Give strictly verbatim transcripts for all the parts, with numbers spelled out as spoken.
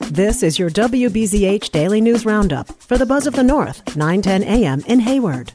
This is your W B Z H Daily News Roundup for the Buzz of the North, nine ten a.m. in Hayward.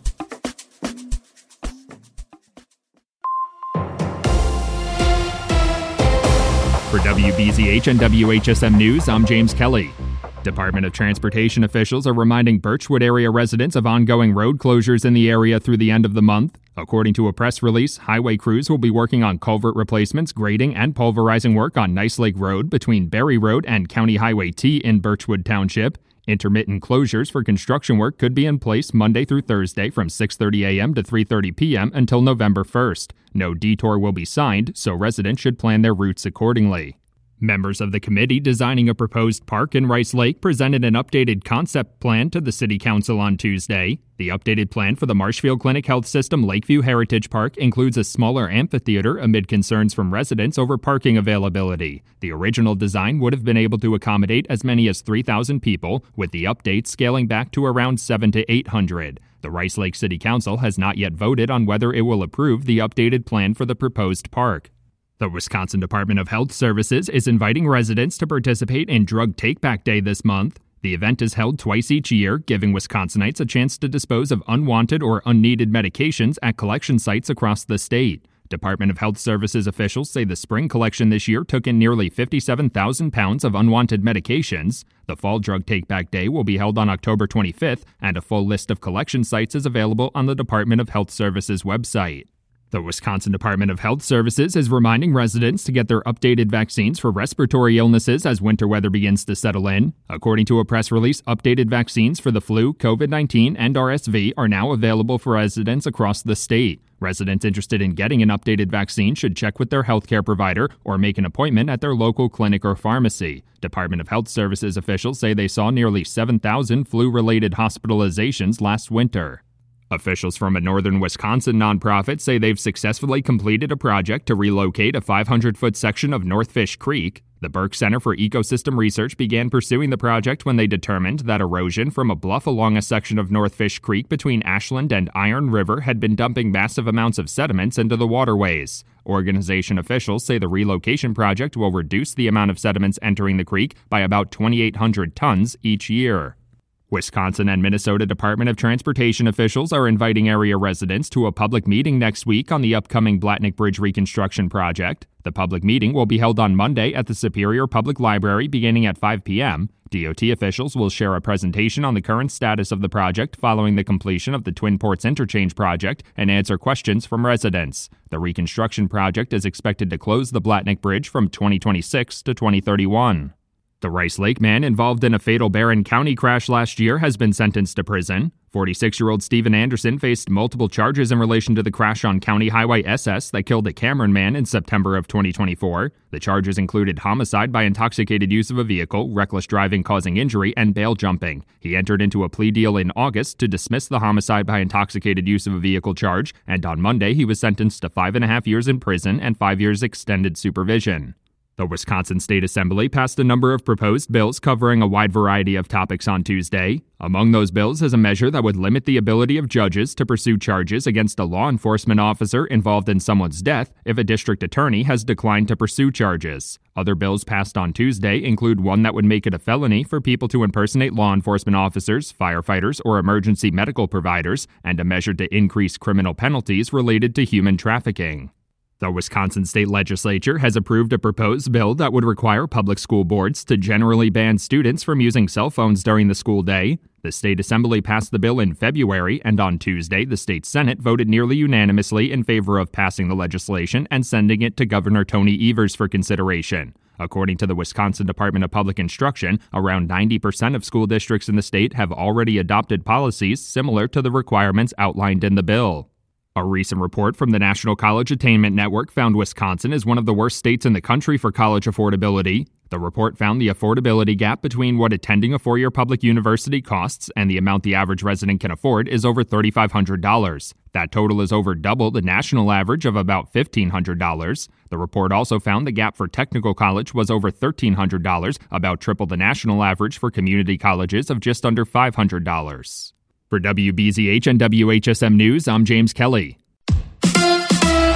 For W B Z H and W H S M News, I'm James Kelly. Department of Transportation officials are reminding Birchwood area residents of ongoing road closures in the area through the end of the month. According to a press release, highway crews will be working on culvert replacements, grading, and pulverizing work on Nice Lake Road between Berry Road and County Highway T in Birchwood Township. Intermittent closures for construction work could be in place Monday through Thursday from six thirty a.m. to three thirty p.m. until November first. No detour will be signed, so residents should plan their routes accordingly. Members of the committee designing a proposed park in Rice Lake presented an updated concept plan to the City Council on Tuesday. The updated plan for the Marshfield Clinic Health System Lakeview Heritage Park includes a smaller amphitheater amid concerns from residents over parking availability. The original design would have been able to accommodate as many as three thousand people, with the update scaling back to around seven to eight hundred. The Rice Lake City Council has not yet voted on whether it will approve the updated plan for the proposed park. The Wisconsin Department of Health Services is inviting residents to participate in Drug Take-Back Day this month. The event is held twice each year, giving Wisconsinites a chance to dispose of unwanted or unneeded medications at collection sites across the state. Department of Health Services officials say the spring collection this year took in nearly fifty-seven thousand pounds of unwanted medications. The Fall Drug Take-Back Day will be held on October twenty-fifth, and a full list of collection sites is available on the Department of Health Services website. The Wisconsin Department of Health Services is reminding residents to get their updated vaccines for respiratory illnesses as winter weather begins to settle in. According to a press release, updated vaccines for the flu, COVID nineteen, and R S V are now available for residents across the state. Residents interested in getting an updated vaccine should check with their healthcare provider or make an appointment at their local clinic or pharmacy. Department of Health Services officials say they saw nearly seven thousand flu-related hospitalizations last winter. Officials from a northern Wisconsin nonprofit say they've successfully completed a project to relocate a five hundred foot section of North Fish Creek. The Burke Center for Ecosystem Research began pursuing the project when they determined that erosion from a bluff along a section of North Fish Creek between Ashland and Iron River had been dumping massive amounts of sediments into the waterways. Organization officials say the relocation project will reduce the amount of sediments entering the creek by about twenty-eight hundred tons each year. Wisconsin and Minnesota Department of Transportation officials are inviting area residents to a public meeting next week on the upcoming Blatnick Bridge reconstruction project. The public meeting will be held on Monday at the Superior Public Library beginning at five p.m. D O T officials will share a presentation on the current status of the project following the completion of the Twin Ports Interchange project and answer questions from residents. The reconstruction project is expected to close the Blatnick Bridge from twenty twenty-six to twenty thirty-one. The Rice Lake man involved in a fatal Barron County crash last year has been sentenced to prison. forty-six-year-old Stephen Anderson faced multiple charges in relation to the crash on County Highway S S that killed a Cameron man in September of twenty twenty-four. The charges included homicide by intoxicated use of a vehicle, reckless driving causing injury, and bail jumping. He entered into a plea deal in August to dismiss the homicide by intoxicated use of a vehicle charge, and on Monday he was sentenced to five and a half years in prison and five years extended supervision. The Wisconsin State Assembly passed a number of proposed bills covering a wide variety of topics on Tuesday. Among those bills is a measure that would limit the ability of judges to pursue charges against a law enforcement officer involved in someone's death if a district attorney has declined to pursue charges. Other bills passed on Tuesday include one that would make it a felony for people to impersonate law enforcement officers, firefighters, or emergency medical providers, and a measure to increase criminal penalties related to human trafficking. The Wisconsin State Legislature has approved a proposed bill that would require public school boards to generally ban students from using cell phones during the school day. The State Assembly passed the bill in February, and on Tuesday, the State Senate voted nearly unanimously in favor of passing the legislation and sending it to Governor Tony Evers for consideration. According to the Wisconsin Department of Public Instruction, around ninety percent of school districts in the state have already adopted policies similar to the requirements outlined in the bill. A recent report from the National College Attainment Network found Wisconsin is one of the worst states in the country for college affordability. The report found the affordability gap between what attending a four-year public university costs and the amount the average resident can afford is over three thousand five hundred dollars. That total is over double the national average of about fifteen hundred dollars. The report also found the gap for technical college was over thirteen hundred dollars, about triple the national average for community colleges of just under five hundred dollars. For W B Z H and W H S M News, I'm James Kelly.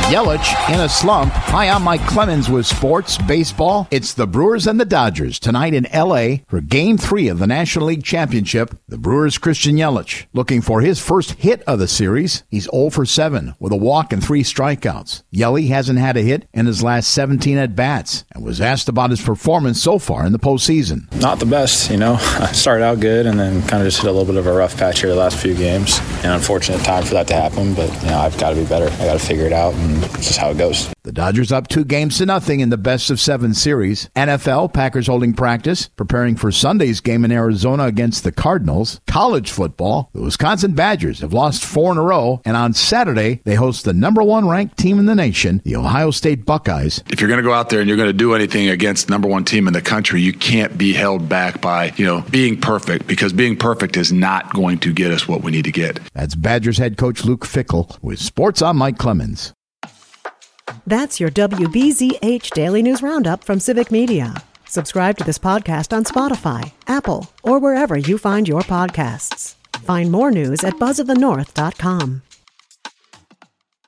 Yelich in a slump. Hi, I'm Mike Clemens with sports, baseball. It's the Brewers and the Dodgers tonight in L A for Game three of the National League Championship. The Brewers' Christian Yelich looking for his first hit of the series. He's oh for seven with a walk and three strikeouts. Yelich hasn't had a hit in his last seventeen at-bats and was asked about his performance so far in the postseason. Not the best, you know. I started out good and then kind of just hit a little bit of a rough patch here the last few games. An unfortunate time for that to happen, but you know, I've got to be better. I got to figure it out, and it's just how it goes. The Dodgers up two games to nothing in the best of seven series. N F L, Packers holding practice, preparing for Sunday's game in Arizona against the Cardinals. College football, the Wisconsin Badgers have lost four in a row, and on Saturday, they host the number one ranked team in the nation, the Ohio State Buckeyes. If you're going to go out there and you're going to do anything against number one team in the country, you can't be held back by, you know, being perfect, because being perfect is not going to get us what we need to get. That's Badgers head coach Luke Fickell with Sports. I'm Mike Clemens. That's your W B Z H Daily News Roundup from Civic Media. Subscribe to this podcast on Spotify, Apple, or wherever you find your podcasts. Find more news at buzz of the north dot com.